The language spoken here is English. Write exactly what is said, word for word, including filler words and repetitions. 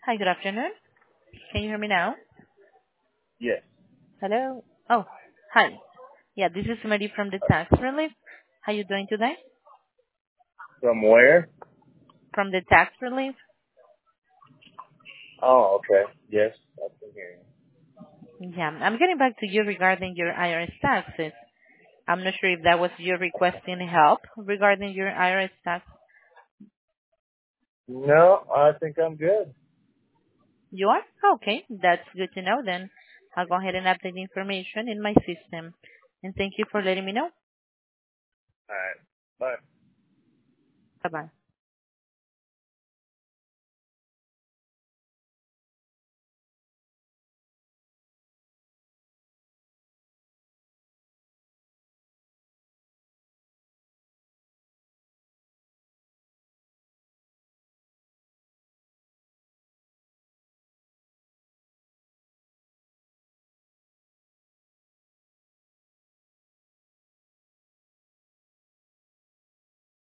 Hi, good afternoon. Can you hear me now? Yes. Hello? Oh, hi. Yeah, this is Mary from the tax relief. How you doing today? From where? From the tax relief? Oh, okay. Yes, I can hear you. Yeah, I'm getting back to you regarding your I R S taxes. I'm not sure if that was you requesting help regarding your I R S tax. No, I think I'm good. You are? Okay, that's good to know then. I'll go ahead and update the information in my system. And thank you for letting me know. All right. Bye. Bye-bye.